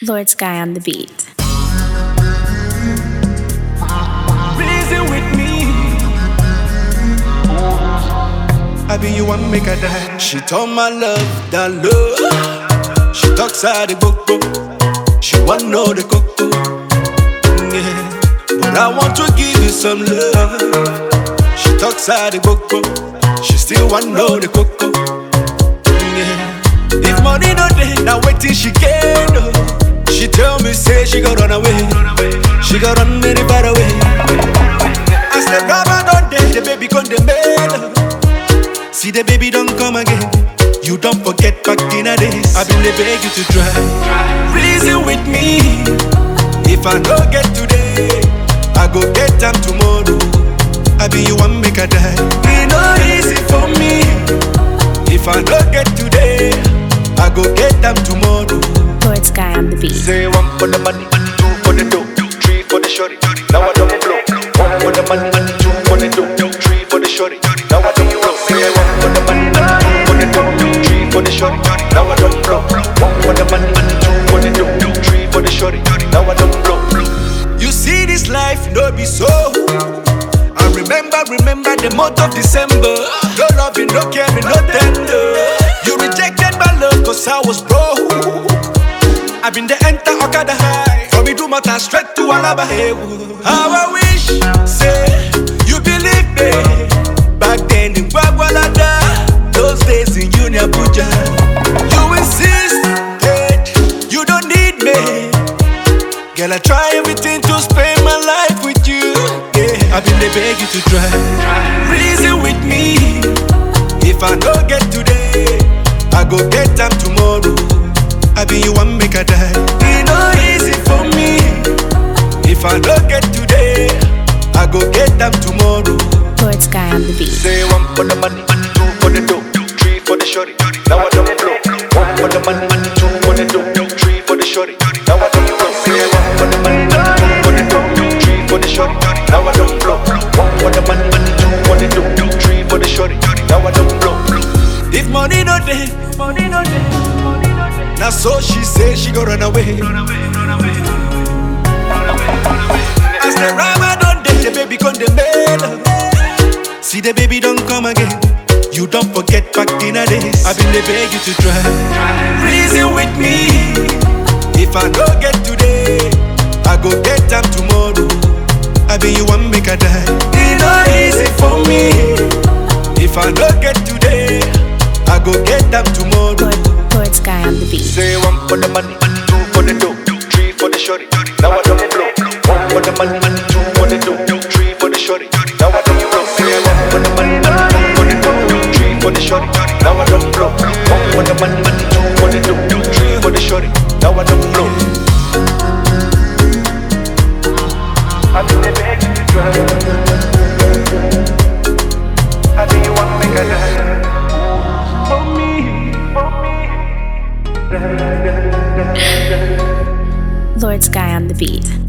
Lord Sky on the beat. Reason with me. I be you want make her die. She told my love that love. She talks out the book. She want know the cocoa. Yeah. But I want to give you some love. She talks out the book. She still want know the cocoa. Yeah. If money no day, now wait till she can. She tell me say she got run away. She got run very far away. As the rubber don't day, the baby con the mail. See the baby don't come again. You don't forget back in the days. I've been the beg you to try. Reason with me. If I don't get today, I go get them tomorrow. I be you want make a die. It no easy for me. If I don't get today, I go get them tomorrow. Lord Sky on the beat. Say one for the money, two for the dough, three for the shorty. Now I don't blow. One for the money, two for the dough, three for the shorty. Now I don't blow. Say one for the money, two for the dough, three for the shorty. Now I don't blow. One for the money, two for the dough, three for the shorty. Now I don't blow. You see this life, no be so. I remember the month of December. No loving, no caring, no tender. You rejected my love cause I was broke. I been the enter Okada high. From me do matter straight to Alaba. How I wish, say, you believe me. Back then in Bagwalada, those days in Union Abuja. You insisted, you don't need me. Girl, I try everything to spend my life with you. Yeah, I've been the beg you to try. Reason with me. If I don't get today, I go get them tomorrow. I be you want make a die. It no easy for me. If I don't get today, I go get them tomorrow. Lord Sky on the beat. Say one for the money, two for the dough, three for the shorty. Now I don't blow. One for the money, two for the dough, three for the shorty. Now I don't blow. Say one for the money, two for the dough, three for the shorty. Now I don't blow. One for the money, two for the dough, three for the shorty. Now I don't blow. If money no day, money no day. Now so she say she go run away. As the rubber don't day, the baby con the mail. See the baby don't come again. You don't forget back in the days. I've been the beg you to try. Reason with me. If I don't get today, I go get them tomorrow. I be you want make a die. It no easy for me. If I don't get today, I go get them tomorrow. Lord Sky on the beat. Say one for the money, two for the dough, three for the shorty. Now I don't blow. One for the money, two for the dough, three for the shorty. Now I don't blow. Say one for the money, two for the dough, three for the shorty. Now I don't blow. One for the money, two for the dough, three for the shorty. Now I don't blow. I be the beg you to try. I think you want to make a die. For me, for me. Lord Sky on the beat.